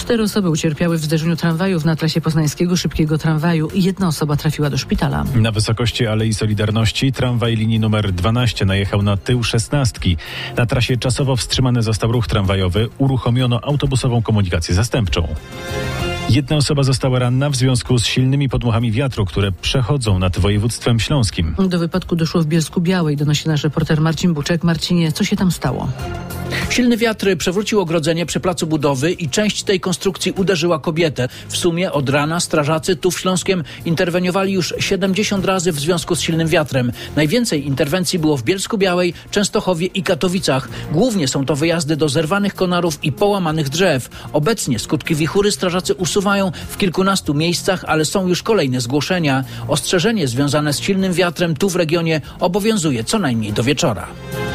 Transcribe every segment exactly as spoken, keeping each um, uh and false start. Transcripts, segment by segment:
Cztery osoby ucierpiały w zderzeniu tramwajów na trasie poznańskiego szybkiego tramwaju i jedna osoba trafiła do szpitala. Na wysokości Alei Solidarności tramwaj linii numer dwanaście najechał na tył szesnastki. Na trasie czasowo wstrzymany został ruch tramwajowy. Uruchomiono autobusową komunikację zastępczą. Jedna osoba została ranna w związku z silnymi podmuchami wiatru, które przechodzą nad województwem śląskim. Do wypadku doszło w Bielsku-Białej, donosi nasz reporter Marcin Buczek. Marcinie, co się tam stało? Silny wiatr przewrócił ogrodzenie przy placu budowy i część tej konstrukcji uderzyła kobietę. W sumie od rana strażacy tu w Śląskiem interweniowali już siedemdziesiąt razy w związku z silnym wiatrem. Najwięcej interwencji było w Bielsku-Białej, Częstochowie i Katowicach. Głównie są to wyjazdy do zerwanych konarów i połamanych drzew. Obecnie skutki wichury strażacy usuwają w kilkunastu miejscach, ale są już kolejne zgłoszenia. Ostrzeżenie związane z silnym wiatrem tu w regionie obowiązuje co najmniej do wieczora.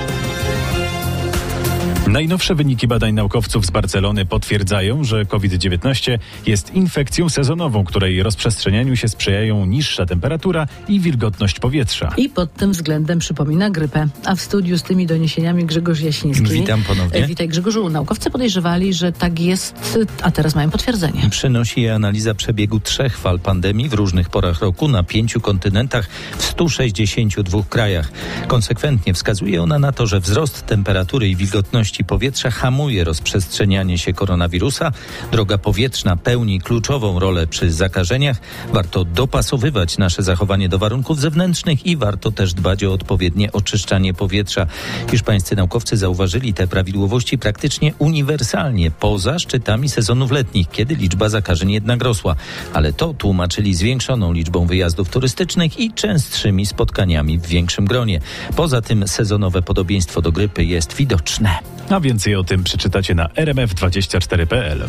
Najnowsze wyniki badań naukowców z Barcelony potwierdzają, że COVID dziewiętnaście jest infekcją sezonową, której rozprzestrzenianiu się sprzyjają niższa temperatura i wilgotność powietrza. I pod tym względem przypomina grypę. A w studiu z tymi doniesieniami Grzegorz Jasiński. Witam ponownie. Witaj Grzegorzu. Naukowcy podejrzewali, że tak jest, a teraz mają potwierdzenie. Przynosi je analiza przebiegu trzech fal pandemii w różnych porach roku na pięciu kontynentach w stu sześćdziesięciu dwóch krajach. Konsekwentnie wskazuje ona na to, że wzrost temperatury i wilgotności powietrza hamuje rozprzestrzenianie się koronawirusa. Droga powietrzna pełni kluczową rolę przy zakażeniach. Warto dopasowywać nasze zachowanie do warunków zewnętrznych i warto też dbać o odpowiednie oczyszczanie powietrza. Hiszpańscy naukowcy zauważyli te prawidłowości praktycznie uniwersalnie poza szczytami sezonów letnich, kiedy liczba zakażeń jednak rosła. Ale to tłumaczyli zwiększoną liczbą wyjazdów turystycznych i częstszymi spotkaniami w większym gronie. Poza tym sezonowe podobieństwo do grypy jest widoczne. A więcej o tym przeczytacie na r m f dwadzieścia cztery kropka p l.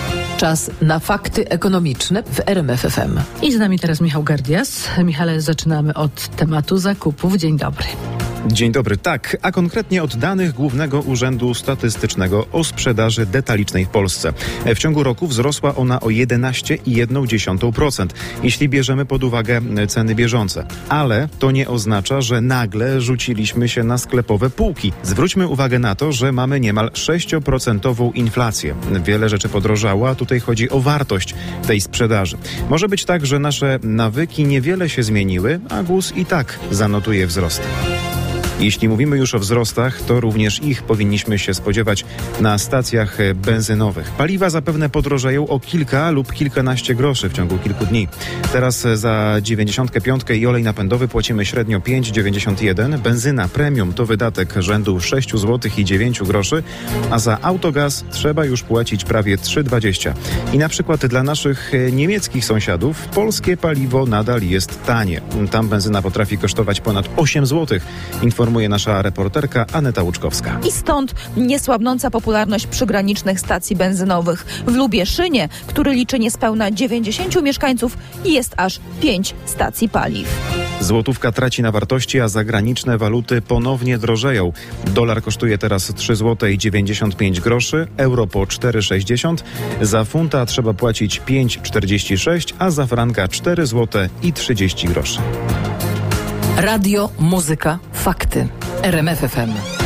Czas na fakty ekonomiczne w R M F F M. I z nami teraz Michał Gardias. Michale, zaczynamy od tematu zakupów. Dzień dobry. Dzień dobry. Tak, a konkretnie od danych Głównego Urzędu Statystycznego o sprzedaży detalicznej w Polsce. W ciągu roku wzrosła ona o jedenaście przecinek jeden procent, jeśli bierzemy pod uwagę ceny bieżące. Ale to nie oznacza, że nagle rzuciliśmy się na sklepowe półki. Zwróćmy uwagę na to, że mamy niemal sześć procent inflację. Wiele rzeczy podrożało, a tutaj chodzi o wartość tej sprzedaży. Może być tak, że nasze nawyki niewiele się zmieniły, a G U S i tak zanotuje wzrost. Jeśli mówimy już o wzrostach, to również ich powinniśmy się spodziewać na stacjach benzynowych. Paliwa zapewne podrożeją o kilka lub kilkanaście groszy w ciągu kilku dni. Teraz za dziewięćdziesiątkę pięć i olej napędowy płacimy średnio pięć dziewięćdziesiąt jeden. Benzyna premium to wydatek rzędu sześć złotych i dziewięć groszy, a za autogaz trzeba już płacić prawie trzy dwadzieścia. I na przykład dla naszych niemieckich sąsiadów polskie paliwo nadal jest tanie. Tam benzyna potrafi kosztować ponad osiem złotych. Informuje nasza reporterka Aneta Łuczkowska. I stąd niesłabnąca popularność przygranicznych stacji benzynowych. W Lubieszynie, który liczy niespełna dziewięćdziesięciu mieszkańców, jest aż pięć stacji paliw. Złotówka traci na wartości, a zagraniczne waluty ponownie drożeją. Dolar kosztuje teraz trzy złote i dziewięćdziesiąt pięć groszy, euro po cztery sześćdziesiąt. Za funta trzeba płacić pięć czterdzieści sześć, a za franka cztery złote i trzydzieści groszy. Radio, muzyka, fakty. R M F F M.